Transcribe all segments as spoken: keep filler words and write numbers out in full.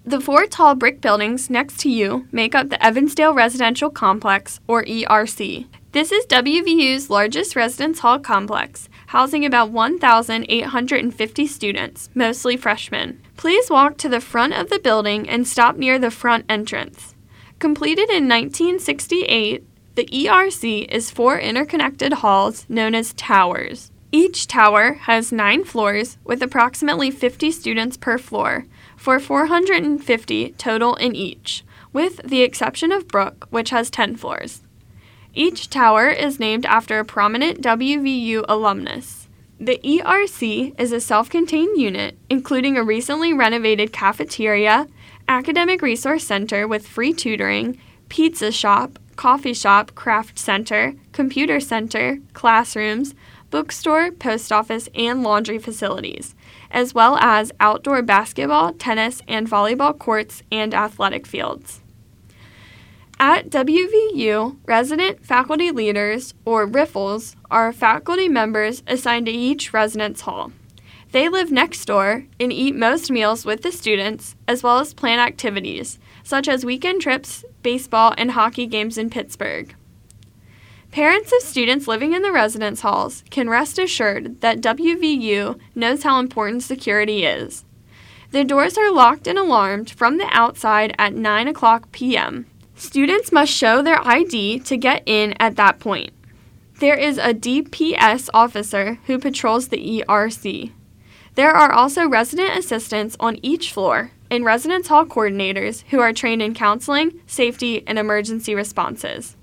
The four tall brick buildings next to you make up the Evansdale Residential Complex, or E R C. This is W V U's largest residence hall complex, housing about one thousand eight hundred fifty students, mostly freshmen. Please walk to the front of the building and stop near the front entrance. Completed in nineteen sixty-eight, the E R C is four interconnected halls known as towers. Each tower has nine floors with approximately fifty students per floor, for four hundred fifty total in each, with the exception of Brooke, which has ten floors. Each tower is named after a prominent W V U alumnus. The E R C is a self-contained unit, including a recently renovated cafeteria, academic resource center with free tutoring, pizza shop, coffee shop, craft center, computer center, classrooms, bookstore, post office, and laundry facilities, as well as outdoor basketball, tennis, and volleyball courts and athletic fields. At W V U, resident faculty leaders, or RIFLs, are faculty members assigned to each residence hall. They live next door and eat most meals with the students, as well as plan activities, such as weekend trips, baseball, and hockey games in Pittsburgh. Parents of students living in the residence halls can rest assured that W V U knows how important security is. The doors are locked and alarmed from the outside at nine o'clock p.m. Students must show their I D to get in at that point. There is a D P S officer who patrols the E R C. There are also resident assistants on each floor and residence hall coordinators who are trained in counseling, safety, and emergency responses.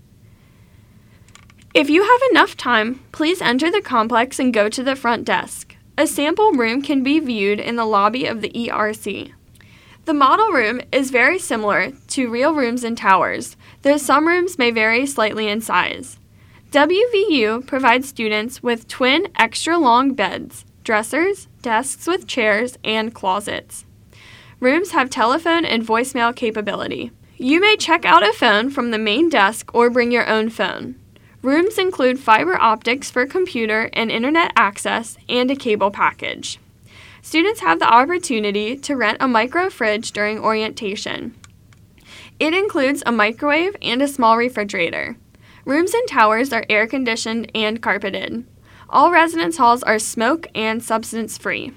If you have enough time, please enter the complex and go to the front desk. A sample room can be viewed in the lobby of the E R C. The model room is very similar to real rooms in towers, though some rooms may vary slightly in size. W V U provides students with twin extra-long beds, dressers, desks with chairs, and closets. Rooms have telephone and voicemail capability. You may check out a phone from the main desk or bring your own phone. Rooms include fiber optics for computer and internet access and a cable package. Students have the opportunity to rent a micro fridge during orientation. It includes a microwave and a small refrigerator. Rooms in towers are air-conditioned and carpeted. All residence halls are smoke and substance-free.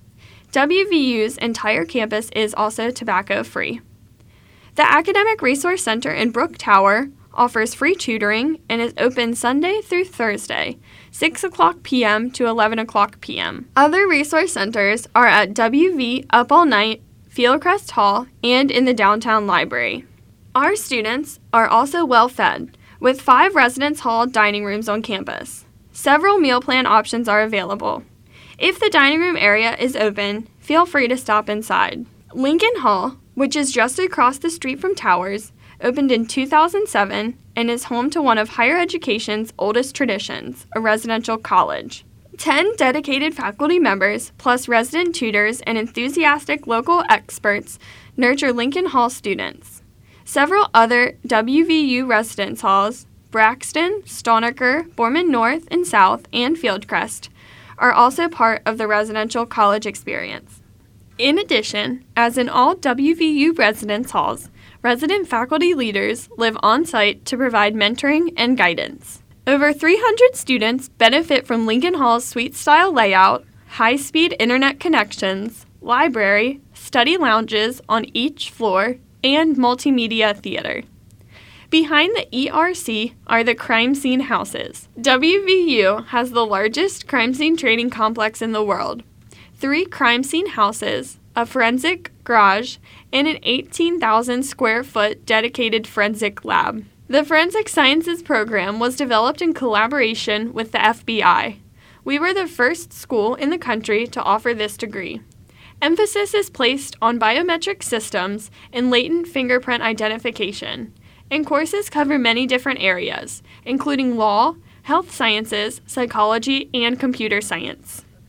W V U's entire campus is also tobacco-free. The Academic Resource Center in Brooke Tower offers free tutoring and is open Sunday through Thursday, six o'clock p.m. to eleven o'clock p.m. Other resource centers are at W V Up All Night, Fieldcrest Hall, and in the downtown library. Our students are also well fed, with five residence hall dining rooms on campus. Several meal plan options are available. If the dining room area is open, feel free to stop inside. Lincoln Hall, which is just across the street from Towers, opened in two thousand seven and is home to one of higher education's oldest traditions, a residential college. Ten dedicated faculty members, plus resident tutors and enthusiastic local experts, nurture Lincoln Hall students. Several other W V U residence halls, Braxton, Stonecker, Borman North and South, and Fieldcrest, are also part of the residential college experience. In addition, as in all W V U residence halls, resident faculty leaders live on-site to provide mentoring and guidance. Over three hundred students benefit from Lincoln Hall's suite-style layout, high-speed internet connections, library, study lounges on each floor, and multimedia theater. Behind the E R C are the crime scene houses. W V U has the largest crime scene training complex in the world. Three crime scene houses, a forensic garage, and an eighteen thousand square foot dedicated forensic lab. The Forensic Sciences program was developed in collaboration with the F B I. We were the first school in the country to offer this degree. Emphasis is placed on biometric systems and latent fingerprint identification, and courses cover many different areas, including law, health sciences, psychology, and computer science.